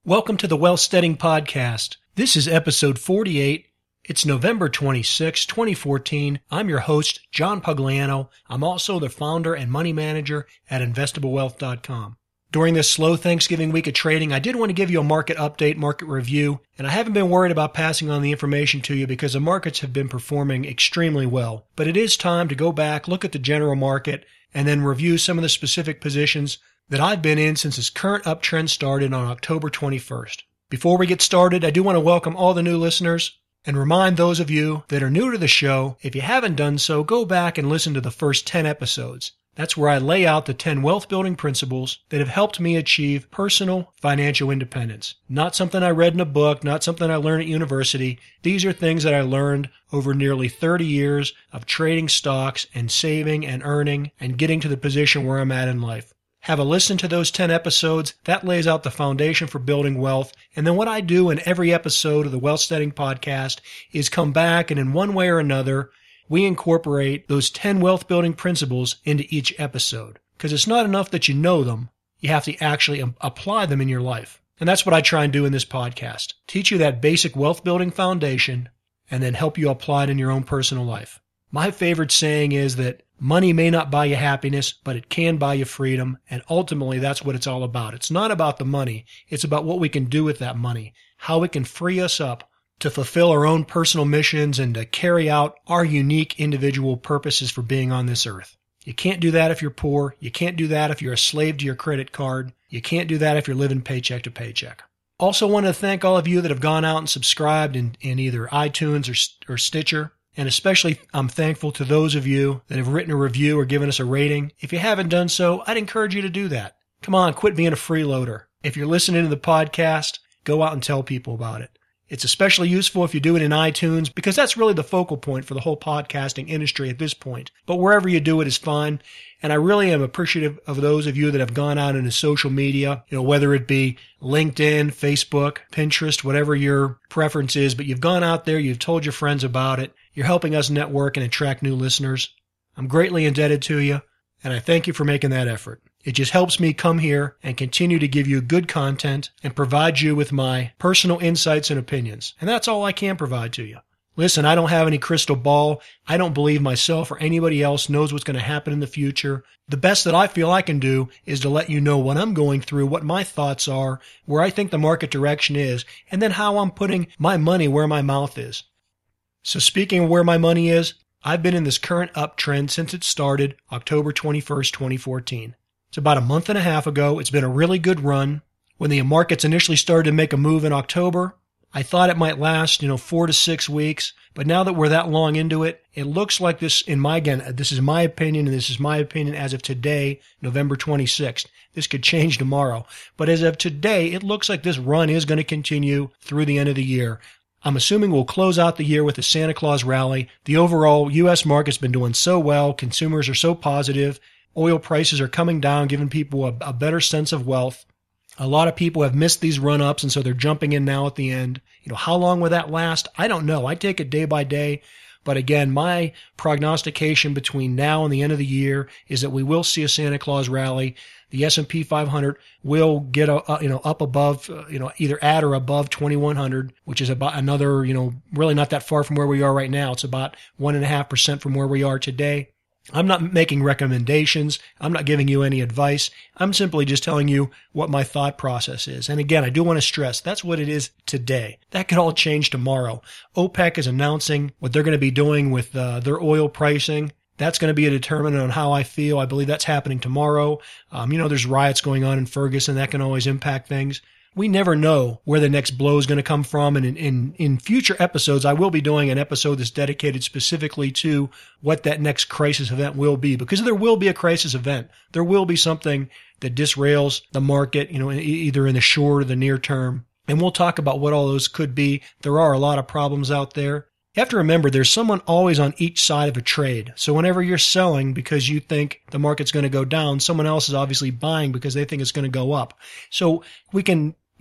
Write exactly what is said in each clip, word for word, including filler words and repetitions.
Welcome to the Wealthsteading Podcast. This is episode forty-eight. It's November twenty-sixth, twenty fourteen. I'm your host, John Pugliano. I'm also the founder and money manager at investable wealth dot com. During this slow Thanksgiving week of trading, I did want to give you a market update, market review, and I haven't been worried about passing on the information to you because the markets have been performing extremely well. But it is time to go back, look at the general market, and then review some of the specific positions that I've been in since this current uptrend started on October twenty-first. Before we get started, I do want to welcome all the new listeners and remind those of you that are new to the show, if you haven't done so, go back and listen to the first ten episodes. That's where I lay out the ten wealth building principles that have helped me achieve personal financial independence. Not something I read in a book, not something I learned at university. These are things that I learned over nearly thirty years of trading stocks and saving and earning and getting to the position where I'm at in life. Have a listen to those ten episodes. That lays out the foundation for building wealth. And then what I do in every episode of the Wealthsteading Podcast is come back and in one way or another, we incorporate those ten wealth building principles into each episode. Because it's not enough that you know them. You have to actually apply them in your life. And that's what I try and do in this podcast. Teach you that basic wealth building foundation and then help you apply it in your own personal life. My favorite saying is that money may not buy you happiness, but it can buy you freedom. And ultimately, that's what it's all about. It's not about the money. It's about what we can do with that money, how it can free us up to fulfill our own personal missions and to carry out our unique individual purposes for being on this earth. You can't do that if you're poor. You can't do that if you're a slave to your credit card. You can't do that if you're living paycheck to paycheck. Also want to thank all of you that have gone out and subscribed in, in either iTunes or, or Stitcher. And especially, I'm thankful to those of you that have written a review or given us a rating. If you haven't done so, I'd encourage you to do that. Come on, quit being a freeloader. If you're listening to the podcast, go out and tell people about it. It's especially useful if you do it in iTunes because that's really the focal point for the whole podcasting industry at this point. But wherever you do it is fine. And I really am appreciative of those of you that have gone out into social media, you know, whether it be LinkedIn, Facebook, Pinterest, whatever your preference is, but you've gone out there, you've told your friends about it. You're helping us network and attract new listeners. I'm greatly indebted to you, and I thank you for making that effort. It just helps me come here and continue to give you good content and provide you with my personal insights and opinions. And that's all I can provide to you. Listen, I don't have any crystal ball. I don't believe myself or anybody else knows what's going to happen in the future. The best that I feel I can do is to let you know what I'm going through, what my thoughts are, where I think the market direction is, and then how I'm putting my money where my mouth is. So speaking of where my money is, I've been in this current uptrend since it started October twenty-first, twenty fourteen. It's about a month and a half ago. It's been a really good run. When the markets initially started to make a move in October, I thought it might last, you know, four to six weeks. But now that we're that long into it, it looks like this, in my, again, this is my opinion, and this is my opinion as of today, November twenty-sixth. This could change tomorrow. But as of today, it looks like this run is going to continue through the end of the year. I'm assuming we'll close out the year with a Santa Claus rally. The overall U S market's been doing so well. Consumers are so positive. Oil prices are coming down, giving people a, a better sense of wealth. A lot of people have missed these run-ups, and so they're jumping in now at the end. You know, how long will that last? I don't know. I take it day by day. But again, my prognostication between now and the end of the year is that we will see a Santa Claus rally. The S and P five hundred will get a, a, you know up above uh, you know either at or above twenty-one hundred, which is about another you know really not that far from where we are right now. It's about one and a half percent from where we are today. I'm not making recommendations. I'm not giving you any advice. I'm simply just telling you what my thought process is. And again, I do want to stress that's what it is today. That could all change tomorrow. OPEC is announcing what they're going to be doing with uh, their oil pricing. That's going to be a determinant on how I feel. I believe that's happening tomorrow. Um, you know, there's riots going on in Ferguson. That can always impact things. We never know where the next blow is going to come from. And in, in, in future episodes, I will be doing an episode that's dedicated specifically to what that next crisis event will be, because there will be a crisis event. There will be something that disrails the market, you know, either in the short or the near term. And we'll talk about what all those could be. There are a lot of problems out there. You have to remember there's someone always on each side of a trade. So whenever you're selling because you think the market's going to go down, someone else is obviously buying because they think it's going to go up. So we can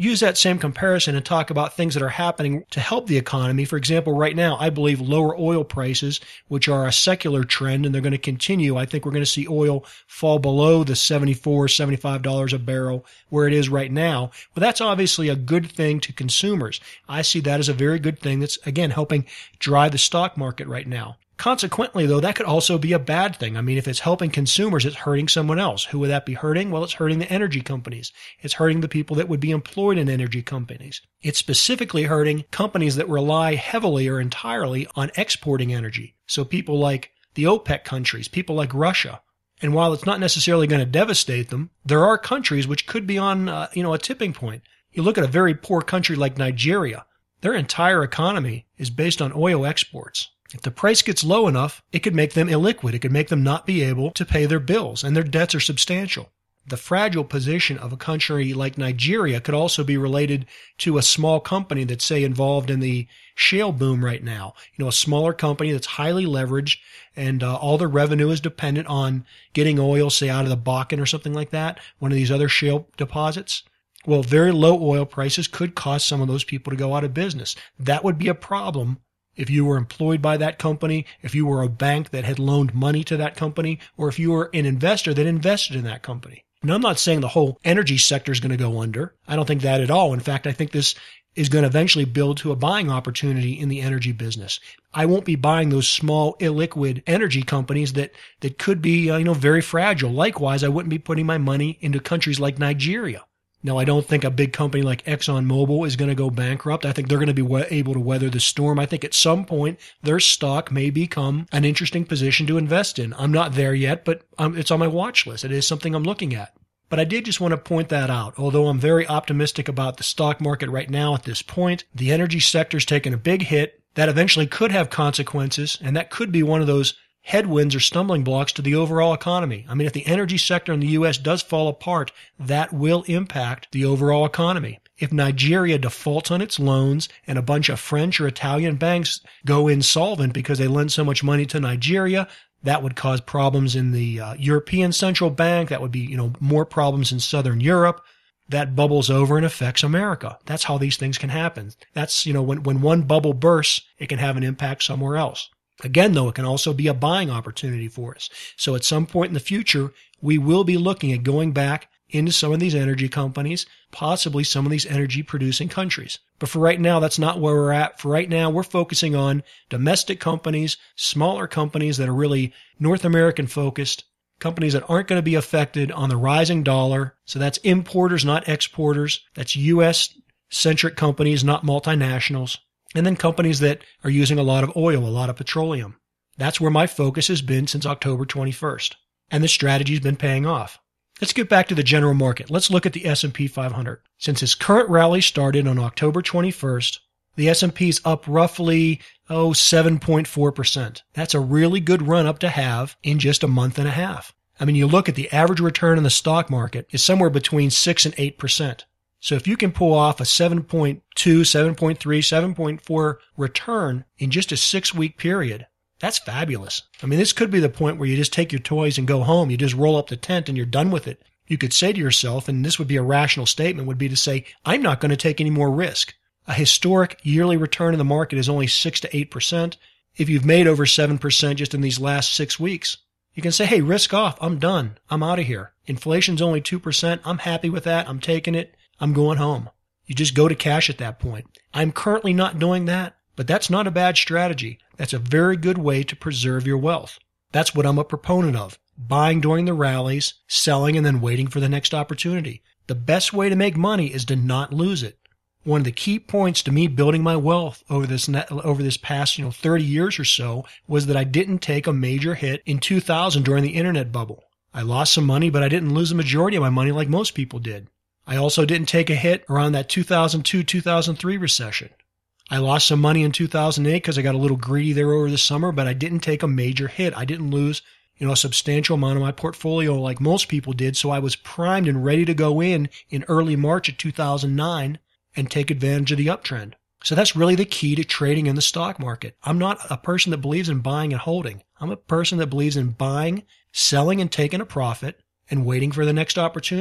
use that same comparison and talk about things that are happening to help the economy. For example, right now, I believe lower oil prices, which are a secular trend, and they're going to continue. I think we're going to see oil fall below the seventy-four dollars, seventy-five dollars a barrel where it is right now. Well, that's obviously a good thing to consumers. I see that as a very good thing that's, again, helping drive the stock market right now. Consequently, though, that could also be a bad thing. I mean, if it's helping consumers, it's hurting someone else. Who would that be hurting? Well, it's hurting the energy companies. It's hurting the people that would be employed in energy companies. It's specifically hurting companies that rely heavily or entirely on exporting energy. So people like the OPEC countries, people like Russia. And while it's not necessarily going to devastate them, there are countries which could be on, uh, you know, a tipping point. You look at a very poor country like Nigeria. Their entire economy is based on oil exports. If the price gets low enough, it could make them illiquid. It could make them not be able to pay their bills, and their debts are substantial. The fragile position of a country like Nigeria could also be related to a small company that's, say, involved in the shale boom right now. You know, a smaller company that's highly leveraged, and uh, all their revenue is dependent on getting oil, say, out of the Bakken or something like that, one of these other shale deposits. Well, very low oil prices could cause some of those people to go out of business. That would be a problem if you were employed by that company, if you were a bank that had loaned money to that company, or if you were an investor that invested in that company. Now, I'm not saying the whole energy sector is going to go under. I don't think that at all. In fact, I think this is going to eventually build to a buying opportunity in the energy business. I won't be buying those small illiquid energy companies that, that could be, uh, you know, very fragile. Likewise, I wouldn't be putting my money into countries like Nigeria. Now, I don't think a big company like ExxonMobil is going to go bankrupt. I think they're going to be we- able to weather the storm. I think at some point their stock may become an interesting position to invest in. I'm not there yet, but um, it's on my watch list. It is something I'm looking at. But I did just want to point that out. Although I'm very optimistic about the stock market right now at this point, the energy sector's taken a big hit. That eventually could have consequences, and that could be one of those headwinds or stumbling blocks to the overall economy. I mean, if the energy sector in the U S does fall apart, that will impact the overall economy. If Nigeria defaults on its loans and a bunch of French or Italian banks go insolvent because they lend so much money to Nigeria, that would cause problems in the uh, European Central Bank. That would be, you know, more problems in Southern Europe. That bubbles over and affects America. That's how these things can happen. That's, you know, when, when one bubble bursts, it can have an impact somewhere else. Again, though, it can also be a buying opportunity for us. So at some point in the future, we will be looking at going back into some of these energy companies, possibly some of these energy producing countries. But for right now, that's not where we're at. For right now, we're focusing on domestic companies, smaller companies that are really North American focused, companies that aren't going to be affected on the rising dollar. So that's importers, not exporters. That's U S centric companies, not multinationals. And then companies that are using a lot of oil, a lot of petroleum. That's where my focus has been since October twenty-first. And the strategy's been paying off. Let's get back to the general market. Let's look at the S and P five hundred. Since its current rally started on October twenty-first, the S and P's up roughly, oh, seven point four percent. That's a really good run up to have in just a month and a half. I mean, you look at the average return in the stock market is somewhere between six and eight percent. So if you can pull off a seven point two, seven point three, seven point four return in just a six-week period, that's fabulous. I mean, this could be the point where you just take your toys and go home. You just roll up the tent and you're done with it. You could say to yourself, and this would be a rational statement, would be to say, I'm not going to take any more risk. A historic yearly return in the market is only six to eight percent. If you've made over seven percent just in these last six weeks, you can say, hey, risk off. I'm done. I'm out of here. Inflation's only two percent. I'm happy with that. I'm taking it. I'm going home. You just go to cash at that point. I'm currently not doing that, but that's not a bad strategy. That's a very good way to preserve your wealth. That's what I'm a proponent of. Buying during the rallies, selling, and then waiting for the next opportunity. The best way to make money is to not lose it. One of the key points to me building my wealth over this net, over this past, you know, thirty years or so was that I didn't take a major hit in two thousand during the internet bubble. I lost some money, but I didn't lose the majority of my money like most people did. I also didn't take a hit around that two thousand two, two thousand three recession. I lost some money in two thousand eight because I got a little greedy there over the summer, but I didn't take a major hit. I didn't lose, you know, a substantial amount of my portfolio like most people did, so I was primed and ready to go in in early March of two thousand nine and take advantage of the uptrend. So that's really the key to trading in the stock market. I'm not a person that believes in buying and holding. I'm a person that believes in buying, selling, and taking a profit and waiting for the next opportunity.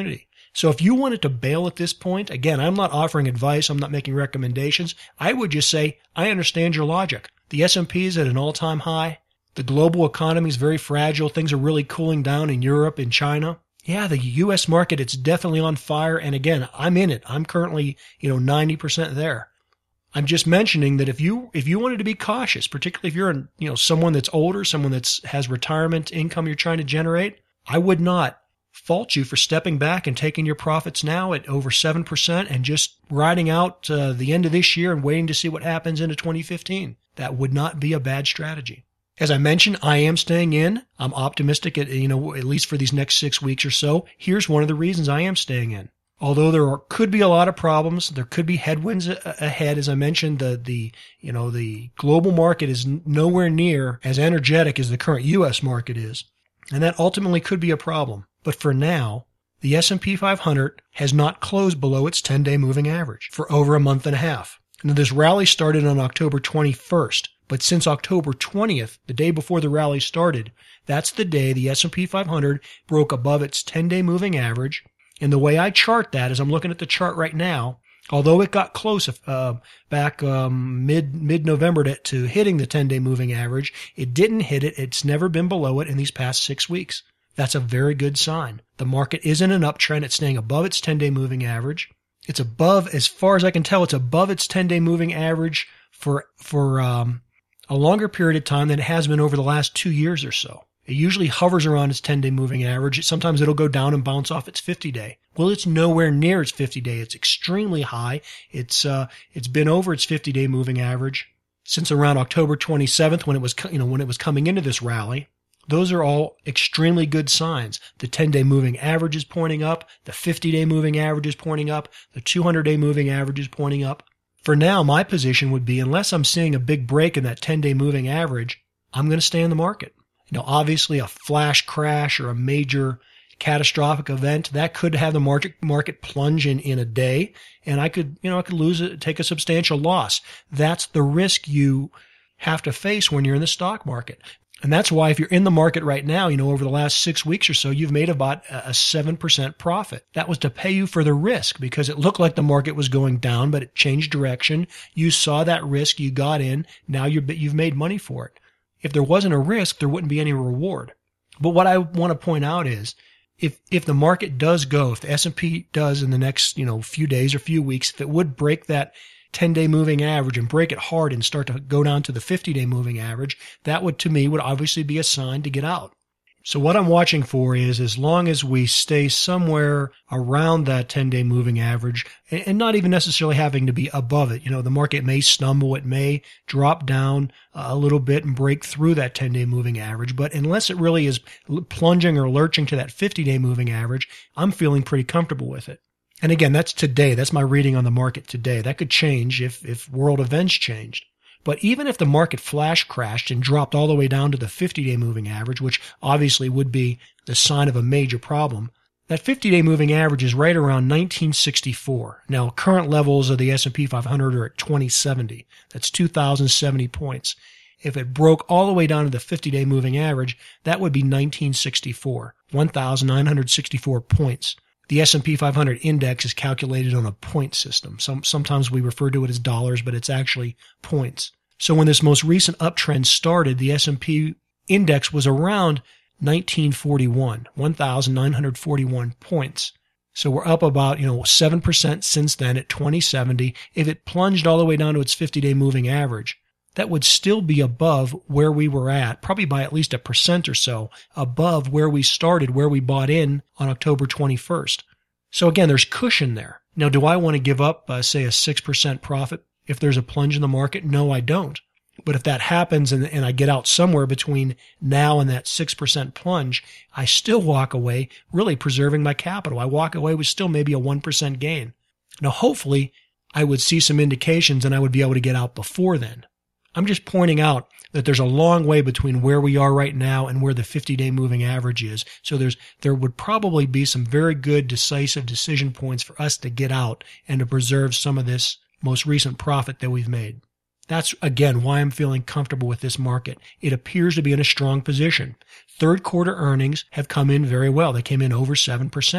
So if you wanted to bail at this point, again, I'm not offering advice. I'm not making recommendations. I would just say, I understand your logic. The S and P is at an all-time high. The global economy is very fragile. Things are really cooling down in Europe and China. Yeah, the U S market, it's definitely on fire. And again, I'm in it. I'm currently, you know, ninety percent there. I'm just mentioning that if you if you wanted to be cautious, particularly if you're, you know, someone that's older, someone that's has retirement income you're trying to generate, I would not fault you for stepping back and taking your profits now at over seven percent and just riding out uh, the end of this year and waiting to see what happens into twenty fifteen. That would not be a bad strategy. As I mentioned, I am staying in. I'm optimistic at, you know, at least for these next six weeks or so. Here's one of the reasons I am staying in. Although there are, could be a lot of problems, there could be headwinds a- ahead. As I mentioned, the, the, you know, the global market is nowhere near as energetic as the current U S market is. And that ultimately could be a problem. But for now, the S and P five hundred has not closed below its ten-day moving average for over a month and a half. Now, this rally started on October twenty-first, but since October twentieth, the day before the rally started, that's the day the S and P five hundred broke above its ten-day moving average. And the way I chart that is I'm looking at the chart right now. Although it got close uh, back um, mid mid November to, to hitting the ten-day moving average, it didn't hit it. It's never been below it in these past six weeks. That's a very good sign. The market is in an uptrend. It's staying above its ten-day moving average. It's above, as far as I can tell, it's above its ten-day moving average for for um, a longer period of time than it has been over the last two years or so. It usually hovers around its ten-day moving average. Sometimes it'll go down and bounce off its fifty-day. Well, it's nowhere near its fifty-day. It's extremely high. It's uh, it's been over its fifty-day moving average since around October twenty-seventh, when it was you know when it was coming into this rally. Those are all extremely good signs. The ten-day moving average is pointing up. The fifty-day moving average is pointing up. The two hundred-day moving average is pointing up. For now, my position would be, unless I'm seeing a big break in that ten-day moving average, I'm going to stay in the market. You know, obviously a flash crash or a major catastrophic event that could have the market market plunge in, in a day, and I could, you know, I could lose it, take a substantial loss. That's the risk you have to face when you're in the stock market. And that's why if you're in the market right now, you know, over the last six weeks or so, you've made about a seven percent profit. That was to pay you for the risk because it looked like the market was going down, but it changed direction. You saw that risk, you got in, now you're, you've made money for it. If there wasn't a risk, there wouldn't be any reward. But what I want to point out is, if if the market does go, if the S and P does in the next, you know, few days or few weeks, if it would break that ten-day moving average and break it hard and start to go down to the fifty-day moving average, that would, to me, would obviously be a sign to get out. So what I'm watching for is, as long as we stay somewhere around that ten-day moving average, and not even necessarily having to be above it. You know, the market may stumble, it may drop down a little bit and break through that ten-day moving average. But unless it really is plunging or lurching to that fifty-day moving average, I'm feeling pretty comfortable with it. And again, that's today. That's my reading on the market today. That could change if, if world events changed. But even if the market flash crashed and dropped all the way down to the fifty-day moving average, which obviously would be the sign of a major problem, that fifty-day moving average is right around nineteen sixty-four. Now, current levels of the S and P five hundred are at twenty seventy. That's two thousand seventy points. If it broke all the way down to the fifty-day moving average, that would be nineteen sixty-four, one thousand nine hundred sixty-four points. The S and P five hundred index is calculated on a point system. Some, sometimes we refer to it as dollars, but it's actually points. So when this most recent uptrend started, the S and P index was around nineteen forty-one, one thousand nine hundred forty-one points. So we're up about, you know, seven percent since then at twenty seventy. If it plunged all the way down to its fifty-day moving average, that would still be above where we were at, probably by at least a percent or so, above where we started, where we bought in on October twenty-first. So again, there's cushion there. Now, do I want to give up, uh, say, a six percent profit if there's a plunge in the market? No, I don't. But if that happens and, and I get out somewhere between now and that six percent plunge, I still walk away really preserving my capital. I walk away with still maybe a one percent gain. Now, hopefully, I would see some indications and I would be able to get out before then. I'm just pointing out that there's a long way between where we are right now and where the fifty-day moving average is. So there's there would probably be some very good decisive decision points for us to get out and to preserve some of this most recent profit that we've made. That's, again, why I'm feeling comfortable with this market. It appears to be in a strong position. Third quarter earnings have come in very well. They came in over seven percent.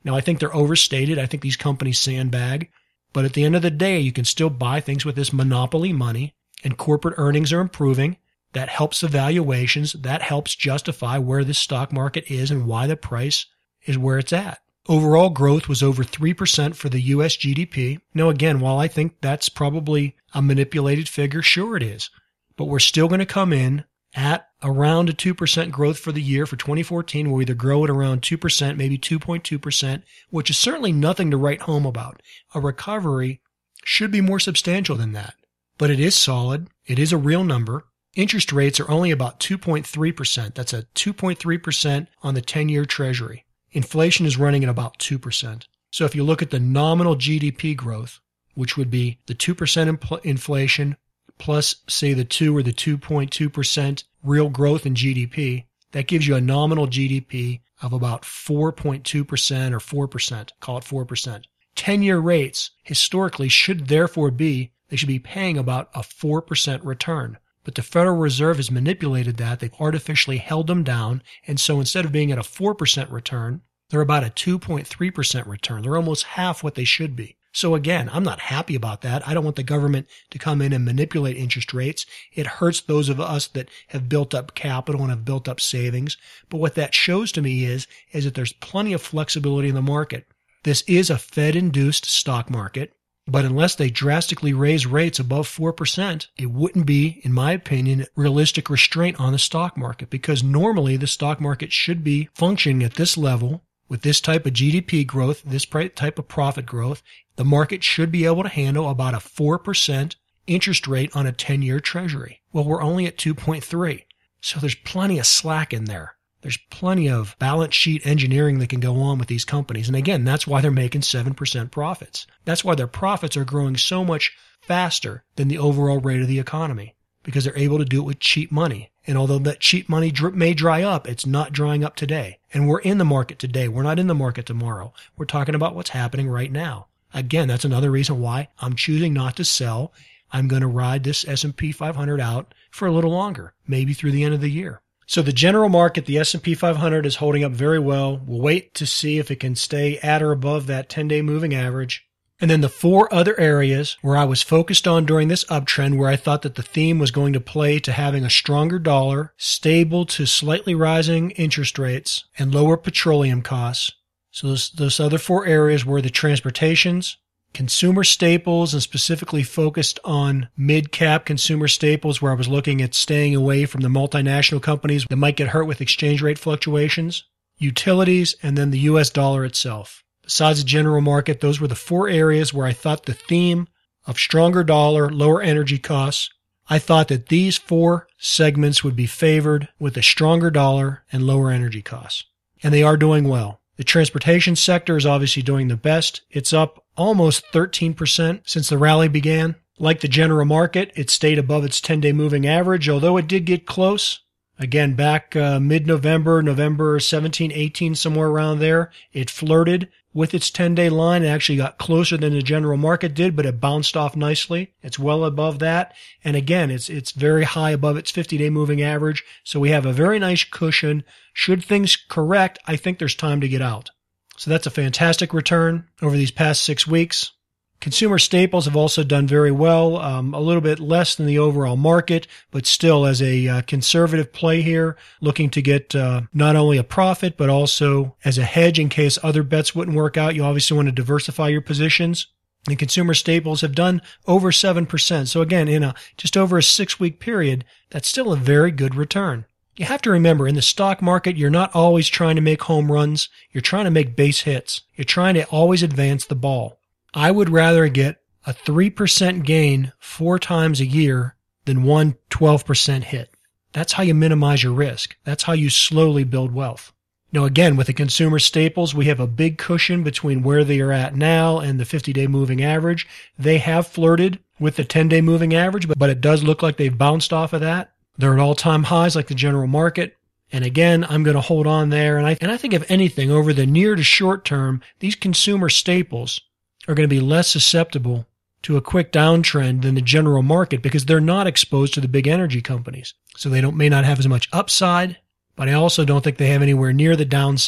Now, I think they're overstated. I think these companies sandbag. But at the end of the day, you can still buy things with this monopoly money, and corporate earnings are improving. That helps the valuations. That helps justify where this stock market is and why the price is where it's at. Overall growth was over three percent for the U S G D P. Now, again, while I think that's probably a manipulated figure, sure it is. But we're still going to come in at around a two percent growth for the year for twenty fourteen. We'll either grow at around two percent, maybe two point two percent, which is certainly nothing to write home about. A recovery should be more substantial than that. But it is solid. It is a real number. Interest rates are only about two point three percent. That's a two point three percent on the ten-year Treasury. Inflation is running at about two percent. So if you look at the nominal G D P growth, which would be the two percent impl- inflation plus, say, the two or the two point two percent real growth in G D P, that gives you a nominal G D P of about four point two percent or four percent. Call it four percent. ten-year rates historically should therefore be, they should be paying about a four percent return. But the Federal Reserve has manipulated that. They've artificially held them down. And so instead of being at a four percent return, they're about a two point three percent return. They're almost half what they should be. So again, I'm not happy about that. I don't want the government to come in and manipulate interest rates. It hurts those of us that have built up capital and have built up savings. But what that shows to me is, is that there's plenty of flexibility in the market. This is a Fed-induced stock market. But unless they drastically raise rates above four percent, it wouldn't be, in my opinion, realistic restraint on the stock market, because normally the stock market should be functioning at this level with this type of G D P growth, this type of profit growth. The market should be able to handle about a four percent interest rate on a ten-year Treasury. Well, we're only at two point three, so there's plenty of slack in there. There's plenty of balance sheet engineering that can go on with these companies. And again, that's why they're making seven percent profits. That's why their profits are growing so much faster than the overall rate of the economy, because they're able to do it with cheap money. And although that cheap money may dry up, it's not drying up today. And we're in the market today. We're not in the market tomorrow. We're talking about what's happening right now. Again, that's another reason why I'm choosing not to sell. I'm going to ride this S and P five hundred out for a little longer, maybe through the end of the year. So the general market, the S and P five hundred, is holding up very well. We'll wait to see if it can stay at or above that ten-day moving average. And then the four other areas where I was focused on during this uptrend, where I thought that the theme was going to play to having a stronger dollar, stable to slightly rising interest rates, and lower petroleum costs. So those, those other four areas were the transportations, consumer staples, and specifically focused on mid-cap consumer staples, where I was looking at staying away from the multinational companies that might get hurt with exchange rate fluctuations, utilities, and then the U S dollar itself. Besides the general market, those were the four areas where I thought the theme of stronger dollar, lower energy costs, I thought that these four segments would be favored with a stronger dollar and lower energy costs. And they are doing well. The transportation sector is obviously doing the best. It's up almost thirteen percent since the rally began. Like the general market, it stayed above its ten-day moving average, although it did get close. Again, back uh, mid-November, November seventeen, eighteen, somewhere around there, it flirted with its ten-day line. It actually got closer than the general market did, but it bounced off nicely. It's well above that. And again, it's it's very high above its fifty-day moving average. So we have a very nice cushion. Should things correct, I think there's time to get out. So that's a fantastic return over these past six weeks. Consumer staples have also done very well, um, a little bit less than the overall market, but still as a uh, conservative play here, looking to get uh, not only a profit, but also as a hedge in case other bets wouldn't work out. You obviously want to diversify your positions. And consumer staples have done over seven percent. So again, in a just over a six-week period, that's still a very good return. You have to remember, in the stock market, you're not always trying to make home runs. You're trying to make base hits. You're trying to always advance the ball. I would rather get a three percent gain four times a year than one twelve percent hit. That's how you minimize your risk. That's how you slowly build wealth. Now, again, with the consumer staples, we have a big cushion between where they are at now and the fifty-day moving average. They have flirted with the ten-day moving average, but, but it does look like they've bounced off of that. They're at all-time highs like the general market. And again, I'm going to hold on there. And I, and I think if anything, over the near to short term, these consumer staples are going to be less susceptible to a quick downtrend than the general market because they're not exposed to the big energy companies. So they don't may not have as much upside, but I also don't think they have anywhere near the downside.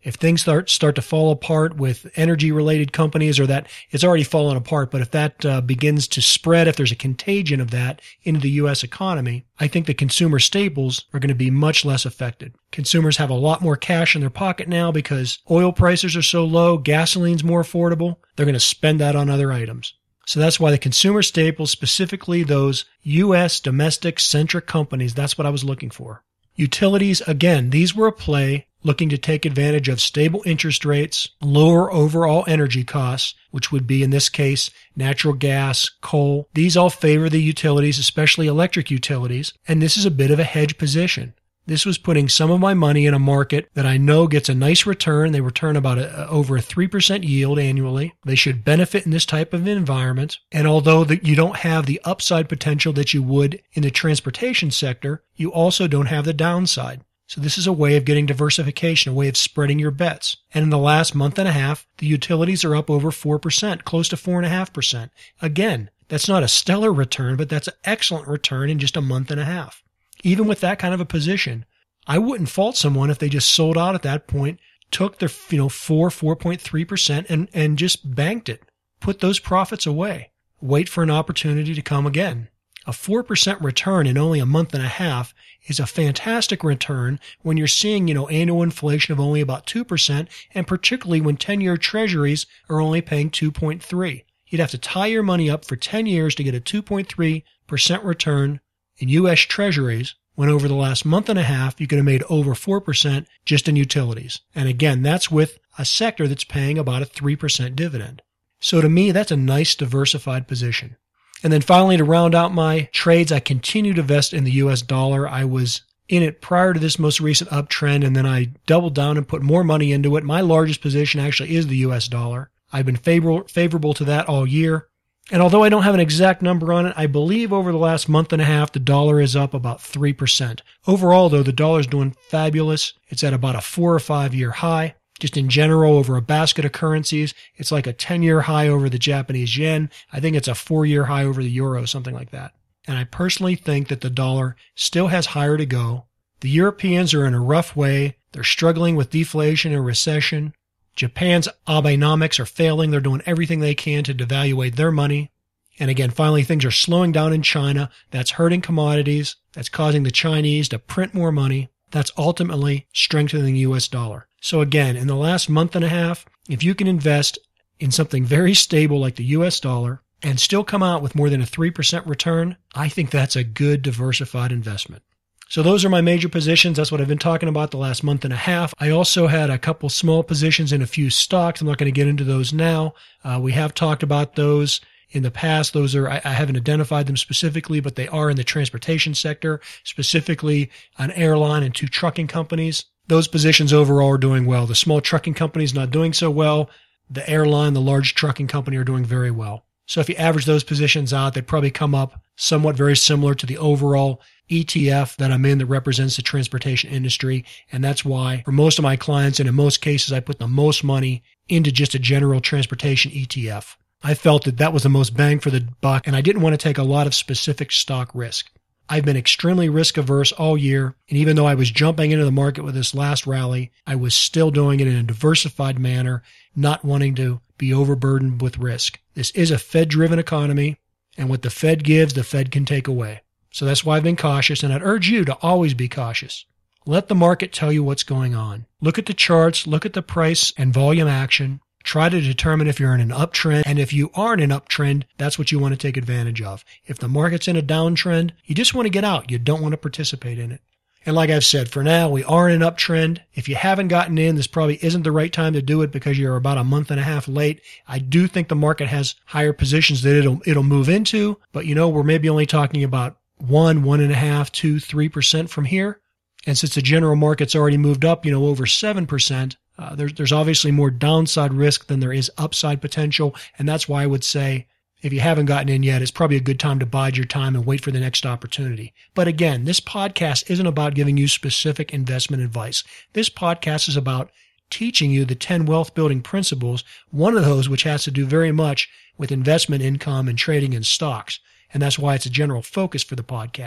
If things start start to fall apart with energy-related companies, or that it's already fallen apart, but if that uh, begins to spread, if there's a contagion of that into the U S economy, I think the consumer staples are going to be much less affected. Consumers have a lot more cash in their pocket now because oil prices are so low, gasoline's more affordable. They're going to spend that on other items. So that's why the consumer staples, specifically those U S domestic-centric companies, that's what I was looking for. Utilities, again, these were a play looking to take advantage of stable interest rates, lower overall energy costs, which would be, in this case, natural gas, coal. These all favor the utilities, especially electric utilities, and this is a bit of a hedge position. This was putting some of my money in a market that I know gets a nice return. They return about a, over a three percent yield annually. They should benefit in this type of environment. And although the, you don't have the upside potential that you would in the transportation sector, you also don't have the downside. So this is a way of getting diversification, a way of spreading your bets. And in the last month and a half, the utilities are up over four percent, close to four point five percent. Again, that's not a stellar return, but that's an excellent return in just a month and a half. Even with that kind of a position, I wouldn't fault someone if they just sold out at that point, took their, you know, four, four point three percent and, and just banked it. Put those profits away. Wait for an opportunity to come again. A four percent return in only a month and a half is a fantastic return when you're seeing, you know, annual inflation of only about two percent, and particularly when ten-year treasuries are only paying two point three. You'd have to tie your money up for ten years to get a two point three percent return in U S treasuries, when over the last month and a half, you could have made over four percent just in utilities. And again, that's with a sector that's paying about a three percent dividend. So to me, that's a nice diversified position. And then finally, to round out my trades, I continue to invest in the U S dollar. I was in it prior to this most recent uptrend, and then I doubled down and put more money into it. My largest position actually is the U S dollar. I've been favor- favorable to that all year. And although I don't have an exact number on it, I believe over the last month and a half, the dollar is up about three percent. Overall, though, the dollar is doing fabulous. It's at about a four or five year high. Just in general, over a basket of currencies, it's like a ten-year high over the Japanese yen. I think it's a four-year high over the euro, something like that. And I personally think that the dollar still has higher to go. The Europeans are in a rough way. They're struggling with deflation and recession. Japan's Abenomics are failing. They're doing everything they can to devaluate their money. And again, finally, things are slowing down in China. That's hurting commodities. That's causing the Chinese to print more money. That's ultimately strengthening the U S dollar. So again, in the last month and a half, if you can invest in something very stable like the U S dollar and still come out with more than a three percent return, I think that's a good diversified investment. So those are my major positions. That's what I've been talking about the last month and a half. I also had a couple small positions in a few stocks. I'm not going to get into those now. Uh, we have talked about those in the past. Those are, I, I haven't identified them specifically, but they are in the transportation sector, specifically an airline and two trucking companies. Those positions overall are doing well. The small trucking company is not doing so well. The airline, the large trucking company are doing very well. So if you average those positions out, they probably come up somewhat very similar to the overall E T F that I'm in that represents the transportation industry. And that's why for most of my clients, and in most cases, I put the most money into just a general transportation E T F. I felt that that was the most bang for the buck, and I didn't want to take a lot of specific stock risk. I've been extremely risk averse all year, and even though I was jumping into the market with this last rally, I was still doing it in a diversified manner, not wanting to be overburdened with risk. This is a Fed-driven economy, and what the Fed gives, the Fed can take away. So that's why I've been cautious, and I'd urge you to always be cautious. Let the market tell you what's going on. Look at the charts, look at the price and volume action. Try to determine if you're in an uptrend, and if you are in an uptrend, that's what you want to take advantage of. If the market's in a downtrend, you just want to get out. You don't want to participate in it. And like I've said, for now, we are in an uptrend. If you haven't gotten in, this probably isn't the right time to do it because you're about a month and a half late. I do think the market has higher positions that it'll it'll move into, but you know, we're maybe only talking about one, one and a half, two, three percent from here. And since the general market's already moved up, you know, over seven percent, uh, there's there's obviously more downside risk than there is upside potential. And that's why I would say, if you haven't gotten in yet, it's probably a good time to bide your time and wait for the next opportunity. But again, this podcast isn't about giving you specific investment advice. This podcast is about teaching you the ten wealth building principles, one of those which has to do very much with investment income and trading in stocks. And that's why it's a general focus for the podcast.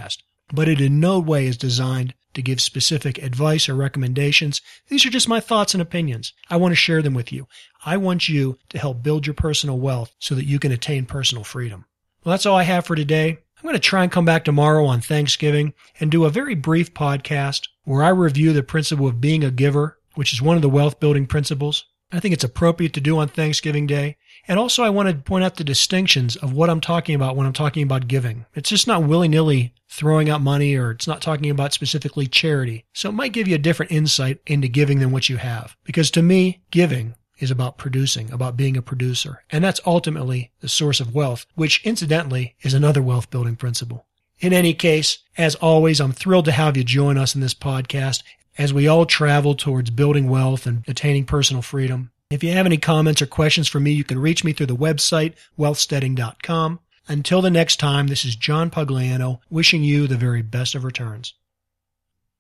but it in no way is designed to give specific advice or recommendations. These are just my thoughts and opinions. I want to share them with you. I want you to help build your personal wealth so that you can attain personal freedom. Well, that's all I have for today. I'm going to try and come back tomorrow on Thanksgiving and do a very brief podcast where I review the principle of being a giver, which is one of the wealth building principles. I think it's appropriate to do on Thanksgiving Day. And also I want to point out the distinctions of what I'm talking about when I'm talking about giving. It's just not willy-nilly throwing out money, or it's not talking about specifically charity. So it might give you a different insight into giving than what you have. Because to me, giving is about producing, about being a producer. And that's ultimately the source of wealth, which incidentally is another wealth building principle. In any case, as always, I'm thrilled to have you join us in this podcast as we all travel towards building wealth and attaining personal freedom. If you have any comments or questions for me, you can reach me through the website, wealthsteading dot com. Until the next time, this is John Pugliano wishing you the very best of returns.